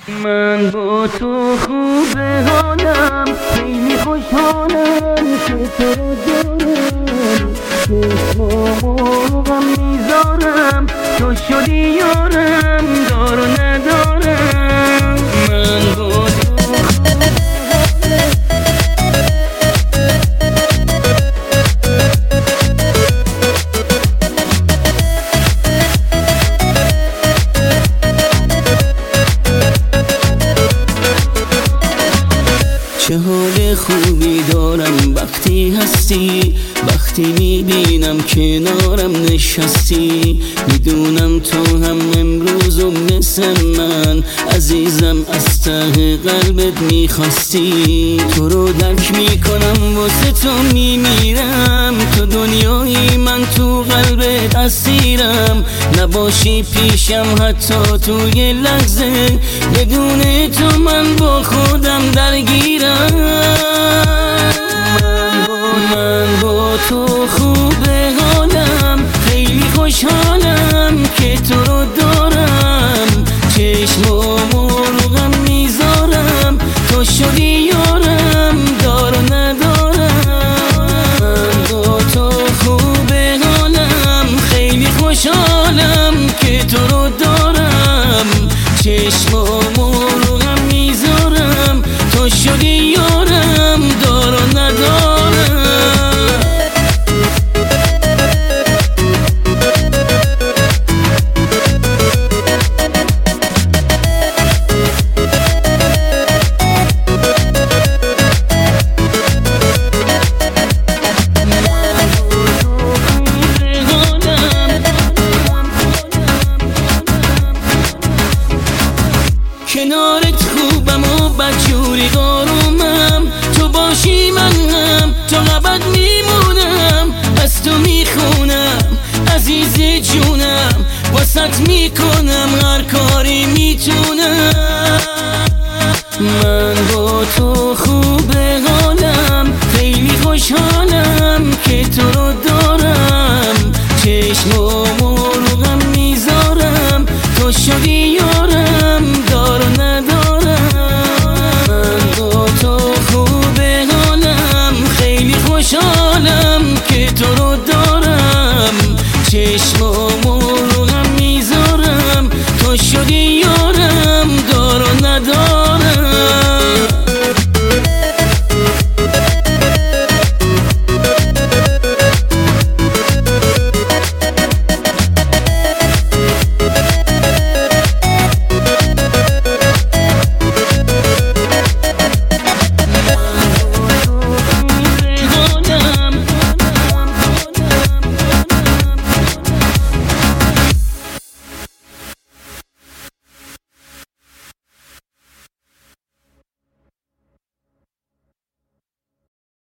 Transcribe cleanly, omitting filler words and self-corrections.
من با تو خوب حالم، خیلی خوشحالم که تو رو دارم. چشمامو غم میذارم، تو شدی یارم، دار و ندارم. من با تو چه حال خوبی دارم وقتی هستی، وقتی میبینم کنارم نشستی. میدونم تو هم امروز و مثل من عزیزم از ته قلبت میخواستی. تو رو درک میکنم واسه تو میمیرم، تو دنیایی من تو قلبت اسیرم. نباشی پیشم حتی تو یه لحظه، بدون تو من با خودم درگیرم. من با تو خوب حالم، خیلی خوشحالم که تو رو دارم. چشمامو رو غم میذارم، تو شدی یارم، دار و ندارم. من با تو خوب حالم، خیلی خوشحالم که تو رو دارم. چشمامو رو غم میذارم، تو شدی یارم، دار و ندارم. کنارت خوبم و بدجوری آرومم، تو باشی من هم تا ابد میمونم. از تو میخونم عزیز جونم، واسط میکنم هر کاری میتونم. من با تو خوب حالم، خیلی خوشحالم که تو رو دارم. چشمامو رو غم میذارم، تو شدی